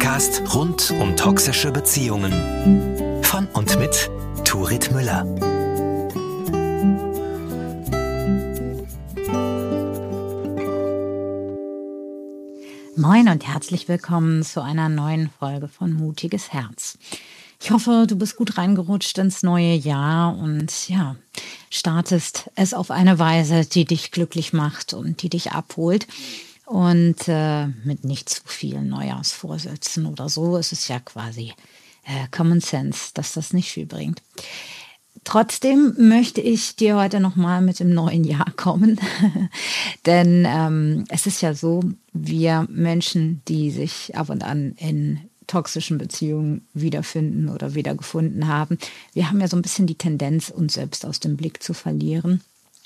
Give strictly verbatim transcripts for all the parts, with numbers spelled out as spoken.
Podcast rund um toxische Beziehungen. Von und mit Turit Müller. Moin und herzlich willkommen zu einer neuen Folge von Mutiges Herz. Ich hoffe, du bist gut reingerutscht ins neue Jahr und ja, startest es auf eine Weise, die dich glücklich macht und die dich abholt. Und äh, mit nicht zu vielen Neujahrsvorsätzen oder so ist es ja quasi äh, Common Sense, dass das nicht viel bringt. Trotzdem möchte ich dir heute nochmal mit dem neuen Jahr kommen, denn ähm, es ist ja so, wir Menschen, die sich ab und an in toxischen Beziehungen wiederfinden oder wiedergefunden haben, wir haben ja so ein bisschen die Tendenz, uns selbst aus dem Blick zu verlieren.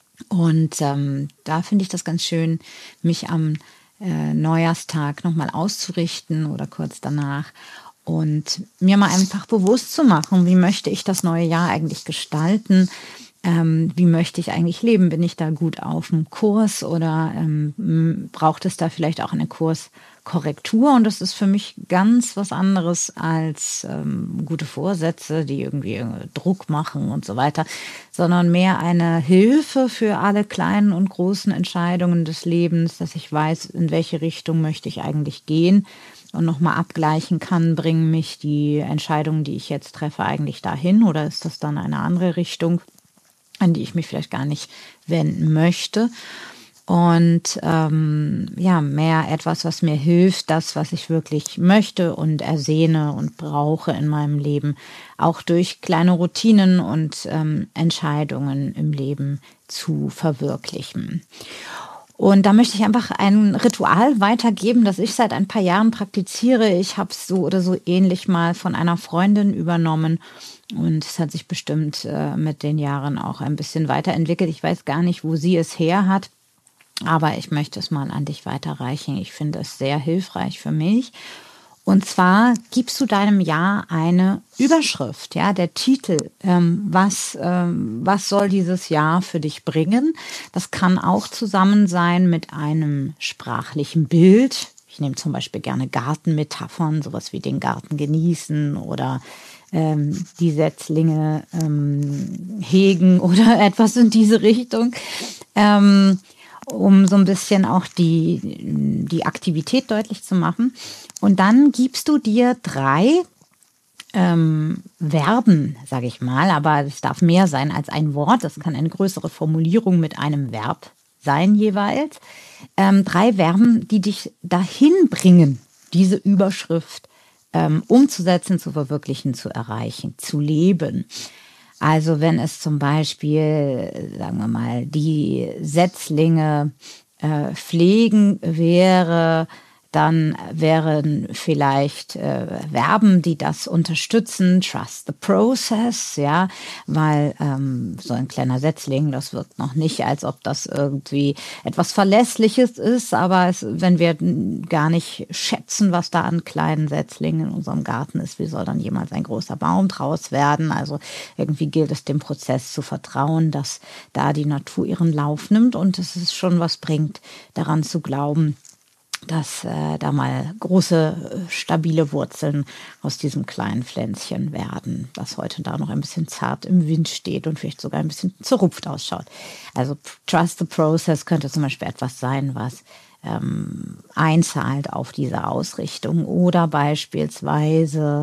Und ähm, da finde ich das ganz schön, mich am äh, Neujahrstag nochmal auszurichten oder kurz danach und mir mal einfach bewusst zu machen, wie möchte ich das neue Jahr eigentlich gestalten, ähm, wie möchte ich eigentlich leben, bin ich da gut auf dem Kurs oder ähm, braucht es da vielleicht auch eine Kurskorrektur? Und das ist für mich ganz was anderes als ähm, gute Vorsätze, die irgendwie äh, Druck machen und so weiter, sondern mehr eine Hilfe für alle kleinen und großen Entscheidungen des Lebens, dass ich weiß, in welche Richtung möchte ich eigentlich gehen. Und nochmal abgleichen kann, bringen mich die Entscheidungen, die ich jetzt treffe, eigentlich dahin oder ist das dann eine andere Richtung, an die ich mich vielleicht gar nicht wenden möchte? Und ähm, ja, mehr etwas, was mir hilft, das, was ich wirklich möchte und ersehne und brauche in meinem Leben, auch durch kleine Routinen und ähm, Entscheidungen im Leben zu verwirklichen. Und da möchte ich einfach ein Ritual weitergeben, das ich seit ein paar Jahren praktiziere. Ich habe es so oder so ähnlich mal von einer Freundin übernommen und es hat sich bestimmt äh, mit den Jahren auch ein bisschen weiterentwickelt. Ich weiß gar nicht, wo sie es her hat, aber ich möchte es mal an dich weiterreichen. Ich finde es sehr hilfreich für mich. Und zwar gibst du deinem Jahr eine Überschrift, ja, der Titel, ähm, was, ähm, was soll dieses Jahr für dich bringen? Das kann auch zusammen sein mit einem sprachlichen Bild. Ich nehme zum Beispiel gerne Gartenmetaphern, sowas wie den Garten genießen oder ähm, die Setzlinge ähm, hegen oder etwas in diese Richtung. Ähm, um so ein bisschen auch die, die Aktivität deutlich zu machen. Und dann gibst du dir drei ähm, Verben, sage ich mal, aber es darf mehr sein als ein Wort. Das kann eine größere Formulierung mit einem Verb sein jeweils. Ähm, drei Verben, die dich dahin bringen, diese Überschrift ähm, umzusetzen, zu verwirklichen, zu erreichen, zu leben. Also wenn es zum Beispiel, sagen wir mal, die Setzlinge äh, pflegen wäre, dann wären vielleicht äh, Verben, die das unterstützen, trust the process, ja, weil ähm, so ein kleiner Setzling, das wirkt noch nicht, als ob das irgendwie etwas Verlässliches ist, aber es, wenn wir gar nicht schätzen, was da an kleinen Setzlingen in unserem Garten ist, wie soll dann jemals ein großer Baum draus werden? Also irgendwie gilt es dem Prozess zu vertrauen, dass da die Natur ihren Lauf nimmt und es ist schon was bringt, daran zu glauben, dass äh, da mal große, stabile Wurzeln aus diesem kleinen Pflänzchen werden, was heute da noch ein bisschen zart im Wind steht und vielleicht sogar ein bisschen zerrupft ausschaut. Also trust the process könnte zum Beispiel etwas sein, was ähm, einzahlt auf diese Ausrichtung oder beispielsweise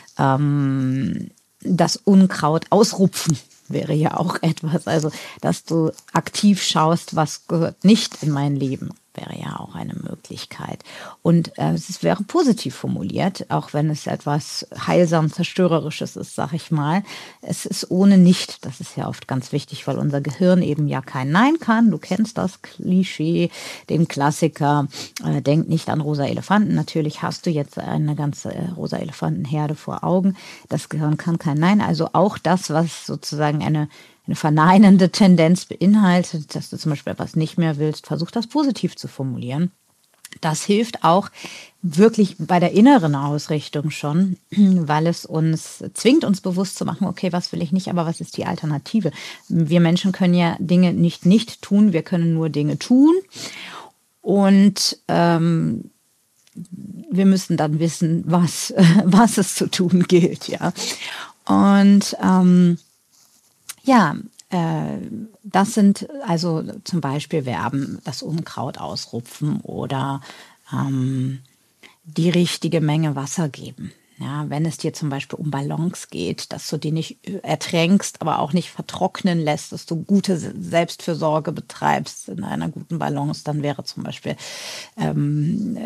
ähm, das Unkraut ausrupfen wäre ja auch etwas. Also, dass du aktiv schaust, was gehört nicht in mein Leben, wäre ja auch eine Möglichkeit. Und äh, es wäre positiv formuliert, auch wenn es etwas heilsam Zerstörerisches ist, sag ich mal. Es ist ohne Nicht, das ist ja oft ganz wichtig, weil unser Gehirn eben ja kein Nein kann. Du kennst das Klischee, den Klassiker, äh, denk nicht an rosa Elefanten. Natürlich hast du jetzt eine ganze äh, rosa Elefantenherde vor Augen. Das Gehirn kann kein Nein. Also auch das, was sozusagen eine eine verneinende Tendenz beinhaltet, dass du zum Beispiel etwas nicht mehr willst, versuch das positiv zu formulieren. Das hilft auch wirklich bei der inneren Ausrichtung schon, weil es uns zwingt, uns bewusst zu machen, okay, was will ich nicht, aber was ist die Alternative? Wir Menschen können ja Dinge nicht nicht tun, wir können nur Dinge tun. Und ähm, wir müssen dann wissen, was, was es zu tun gilt, ja. Und ähm, ja, äh, das sind also zum Beispiel Verben, das Unkraut ausrupfen oder ähm, die richtige Menge Wasser geben. Ja, wenn es dir zum Beispiel um Ballons geht, dass du die nicht ertränkst, aber auch nicht vertrocknen lässt, dass du gute Selbstfürsorge betreibst in einer guten Balance, dann wäre zum Beispiel ähm,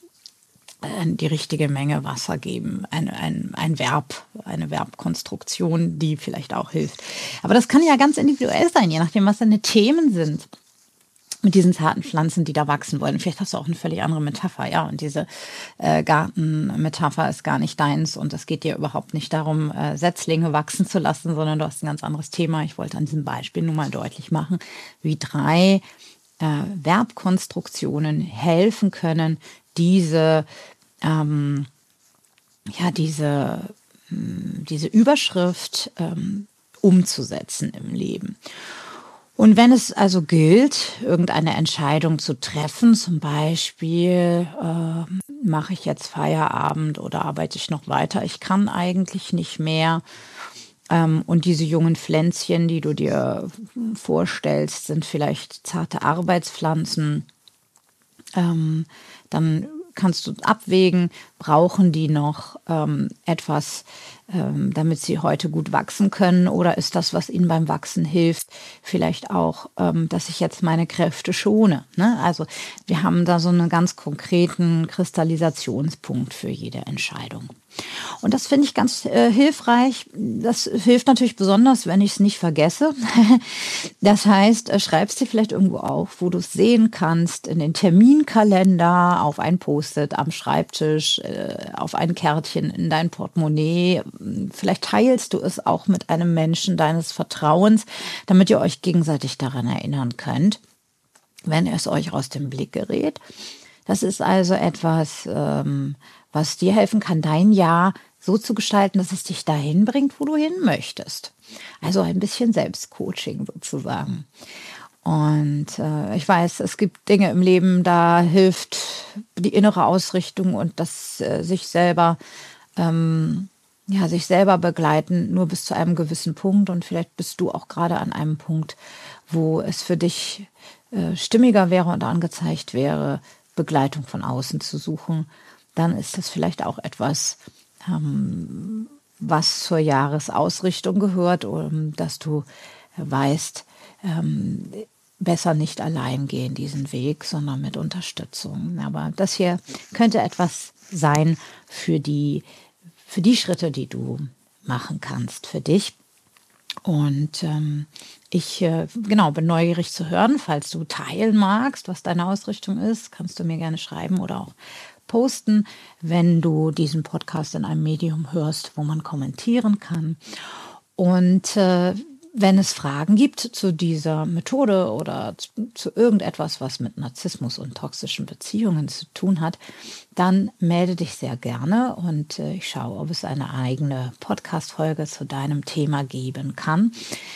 die richtige Menge Wasser geben, ein, ein, ein Verb, eine Verbkonstruktion, die vielleicht auch hilft. Aber das kann ja ganz individuell sein, je nachdem, was deine Themen sind. Mit diesen zarten Pflanzen, die da wachsen wollen. Vielleicht hast du auch eine völlig andere Metapher, ja. Und diese äh, Gartenmetapher ist gar nicht deins und es geht dir überhaupt nicht darum, äh, Setzlinge wachsen zu lassen, sondern du hast ein ganz anderes Thema. Ich wollte an diesem Beispiel nur mal deutlich machen, wie drei äh, Verbkonstruktionen helfen können, diese ähm, ja diese diese Überschrift ähm, umzusetzen im Leben. Und wenn es also gilt, irgendeine Entscheidung zu treffen, zum Beispiel, äh, mache ich jetzt Feierabend oder arbeite ich noch weiter, ich kann eigentlich nicht mehr. Ähm, und diese jungen Pflänzchen, die du dir vorstellst, sind vielleicht zarte Arbeitspflanzen. Ähm, dann kannst du abwägen, brauchen die noch ähm, etwas, ähm, damit sie heute gut wachsen können, oder ist das, was ihnen beim Wachsen hilft, vielleicht auch, ähm, dass ich jetzt meine Kräfte schone, ne? Also wir haben da so einen ganz konkreten Kristallisationspunkt für jede Entscheidung. Und das finde ich ganz äh, hilfreich. Das hilft natürlich besonders, wenn ich es nicht vergesse. Das heißt, äh, schreibst dir vielleicht irgendwo auf, wo du es sehen kannst, in den Terminkalender, auf ein Post-it am Schreibtisch, äh, auf ein Kärtchen in dein Portemonnaie. Vielleicht teilst du es auch mit einem Menschen deines Vertrauens, damit ihr euch gegenseitig daran erinnern könnt, wenn es euch aus dem Blick gerät. Das ist also etwas, ähm, was dir helfen kann, dein Jahr so zu gestalten, dass es dich dahin bringt, wo du hin möchtest. Also ein bisschen Selbstcoaching sozusagen. Und äh, ich weiß, es gibt Dinge im Leben, da hilft die innere Ausrichtung und das äh, sich selber, ähm, ja, sich selber begleiten, nur bis zu einem gewissen Punkt. Und vielleicht bist du auch gerade an einem Punkt, wo es für dich äh, stimmiger wäre und angezeigt wäre, Begleitung von außen zu suchen. Dann ist das vielleicht auch etwas, ähm, was zur Jahresausrichtung gehört, um, dass du weißt, ähm, besser nicht allein gehen diesen Weg, sondern mit Unterstützung. Aber das hier könnte etwas sein für die, für die Schritte, die du machen kannst für dich. Und ähm, ich äh, genau bin neugierig zu hören, falls du teilen magst, was deine Ausrichtung ist, kannst du mir gerne schreiben oder auch posten, wenn du diesen Podcast in einem Medium hörst, wo man kommentieren kann. Und äh, wenn es Fragen gibt zu dieser Methode oder zu, zu irgendetwas, was mit Narzissmus und toxischen Beziehungen zu tun hat, dann melde dich sehr gerne und äh, ich schaue, ob es eine eigene Podcast-Folge zu deinem Thema geben kann.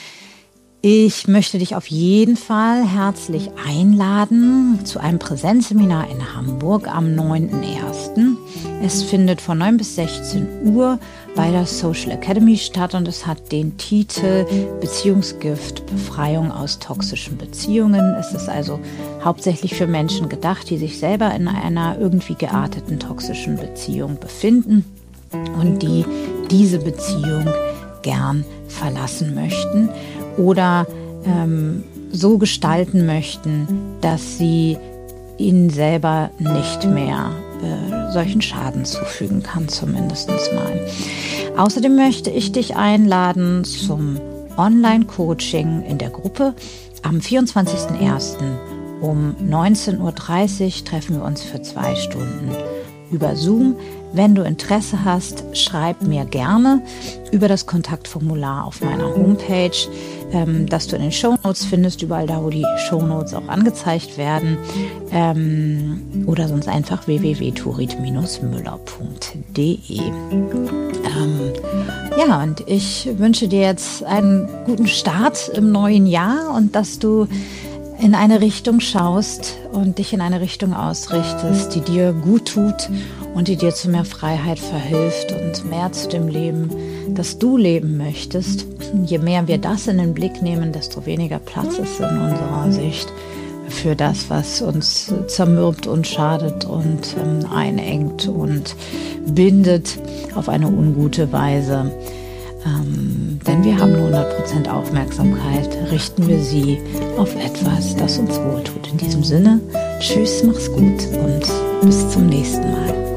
Ich möchte dich auf jeden Fall herzlich einladen zu einem Präsenzseminar in Hamburg am neunten ersten Es findet von neun bis sechzehn Uhr bei der Social Academy statt und es hat den Titel Beziehungsgift, Befreiung aus toxischen Beziehungen. Es ist also hauptsächlich für Menschen gedacht, die sich selber in einer irgendwie gearteten toxischen Beziehung befinden und die diese Beziehung gern verlassen möchten oder ähm, so gestalten möchten, dass sie ihnen selber nicht mehr äh, solchen Schaden zufügen kann, zumindest mal. Außerdem möchte ich dich einladen zum Online-Coaching in der Gruppe. Am vierundzwanzigsten ersten um neunzehn Uhr dreißig treffen wir uns für zwei Stunden über Zoom. Wenn du Interesse hast, schreib mir gerne über das Kontaktformular auf meiner Homepage, ähm, das du in den Shownotes findest, überall da, wo die Shownotes auch angezeigt werden, ähm, oder sonst einfach w w w punkt turit müller punkt de. Ähm, ja, und ich wünsche dir jetzt einen guten Start im neuen Jahr und dass du in eine Richtung schaust und dich in eine Richtung ausrichtest, die dir gut tut und die dir zu mehr Freiheit verhilft und mehr zu dem Leben, das du leben möchtest. Je mehr wir das in den Blick nehmen, desto weniger Platz ist in unserer Sicht für das, was uns zermürbt und schadet und ähm, einengt und bindet auf eine ungute Weise. Ähm, denn wir haben nur hundert Prozent Aufmerksamkeit, richten wir sie auf etwas, das uns wohltut. In diesem Sinne, tschüss, mach's gut und bis zum nächsten Mal.